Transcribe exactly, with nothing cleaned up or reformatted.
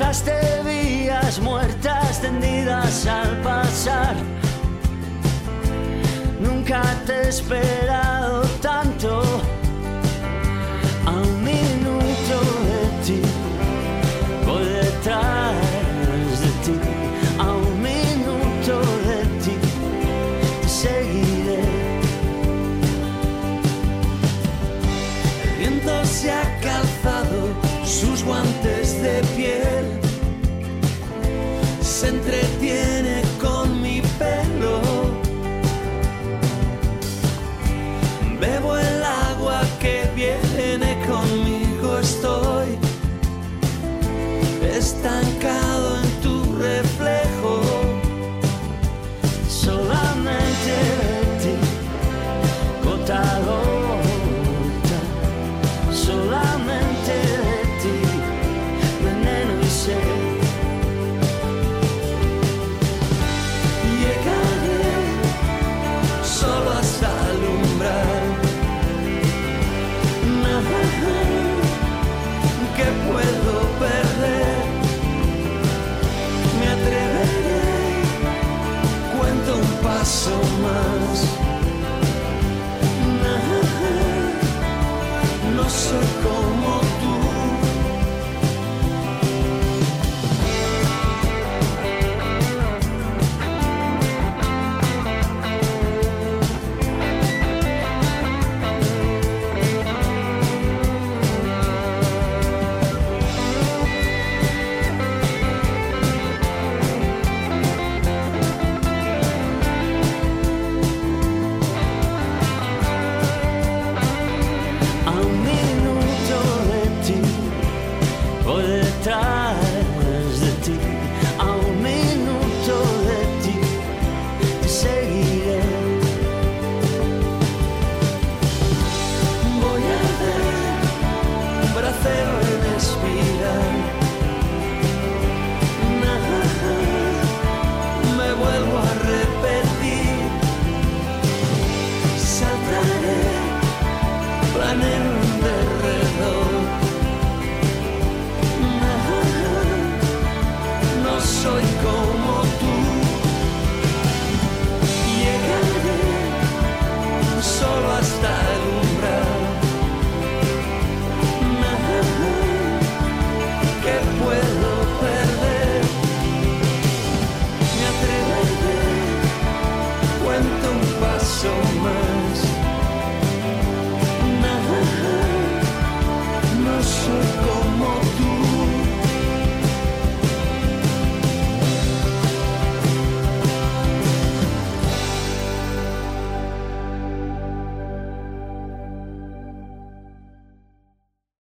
Las te vías muertas tendidas al pasar. Nunca te he esperado tanto. A un minuto de ti, voy detrás de ti. A un minuto de ti, te seguiré. El viento se ha calzado sus guantes de piel, se entretiene con mi pelo. Bebo el agua que viene conmigo, estoy estancado en tu reflejo. Solamente de ti, gota a gota. Solamente de ti, veneno y sed. Llegaré solo hasta alumbrar. ¿Qué puedo perder? Me atreveré, cuento un paso más. No soy como tú. Detrás de ti, a un minuto de ti, te seguiré. Voy a ver, bracero en espiral. Me vuelvo a repetir. Saltaré, planeo en derredor. Soy como tú. Llegaré solo hasta el umbral. ¿Qué puedo perder? Me atreveré, cuento un paso más. No soy como tú.